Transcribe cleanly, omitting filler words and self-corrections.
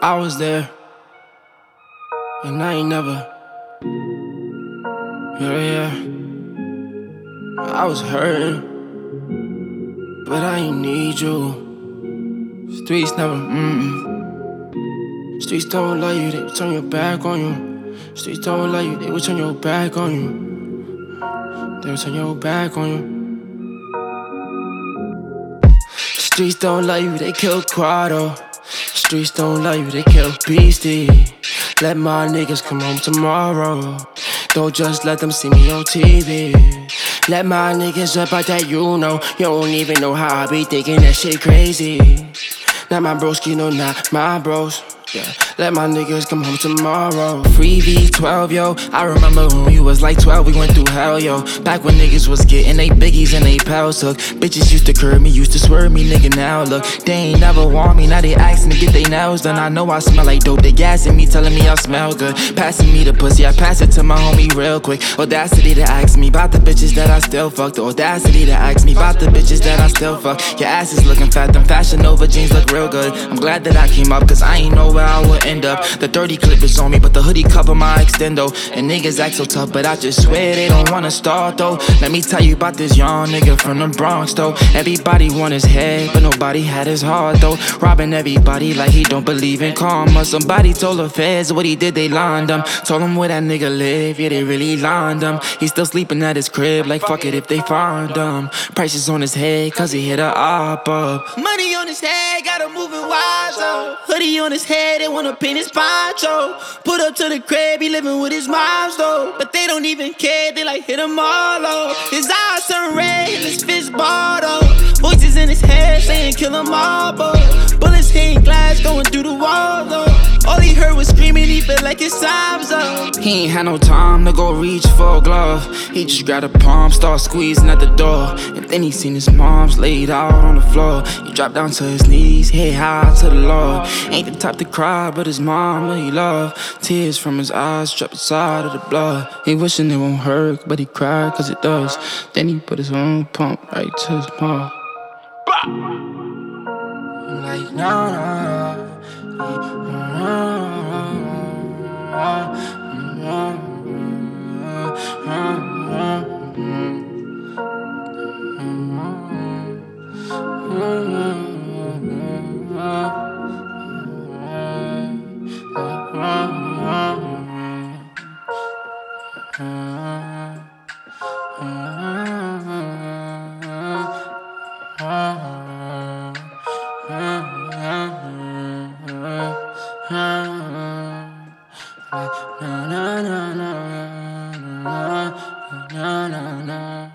I was there, and I ain't never. Yeah. I was hurting, but I ain't need you. Streets never, Streets don't love you, they will turn your back on you. Streets don't love you, they will turn your back on you. They will turn your back on you. Streets don't love you, they kill Quado. Streets don't love you, they kill Beastie. Let my niggas come home tomorrow. Don't just let them see me on TV. Let my niggas up out that you know. You don't even know how I be thinking that shit crazy. Not my broski, no, not my bros. Yeah, let my niggas come home tomorrow. Free V12, yo. I remember when we was like 12, we went through hell, yo. Back when niggas was getting they biggies and they pals hook. Bitches used to curb me, used to swerve me, nigga, now look. They ain't never want me, now they asking to get they nails done. I know I smell like dope, they gassing me, telling me I smell good. Passing me the pussy, I pass it to my homie real quick. Audacity to ask me about the bitches that I still fuck. The audacity to ask me about the bitches that I still fuck. Your ass is looking fat, them Fashion Nova jeans look real good. I'm glad that I came up, cause I ain't know where I would end up. The 30 clip is on me, but the hoodie cover my extendo. And niggas act so tough, but I just swear they don't wanna start though. Let me tell you about this young nigga from the Bronx though. Everybody want his head, but nobody had his heart though. Robbing everybody like he don't believe in karma. Somebody told the feds what he did, they lined him. Told him where that nigga live, yeah, they really lined him. He's still sleeping at his crib, like fuck it if they find him. Prices on his head, cause he hit a op up. Money on his head, gotta move it wise up. Hoodie on his head, they wanna paint his poncho. Put up to the crib, he living with his moms though. But they don't even care, they like hit him all up. His eyes turn red, his fist barred up. Voices in his head saying kill him all, but bullets hitting glass going through the wall though. All he heard was screaming, he felt like his time's up. He ain't had no time to go reach for a glove. He just grabbed a palm, start squeezing at the door. And then he seen his mom's laid out on the floor. He dropped down to his knees, head high to the Lord. Ain't the type to cry, but his mom he love. Tears from his eyes drop inside of the blood. He wishing it won't hurt, but he cried cause it does. Then he put his own pump right to his mouth. Like nah. Na na na na na na na na na.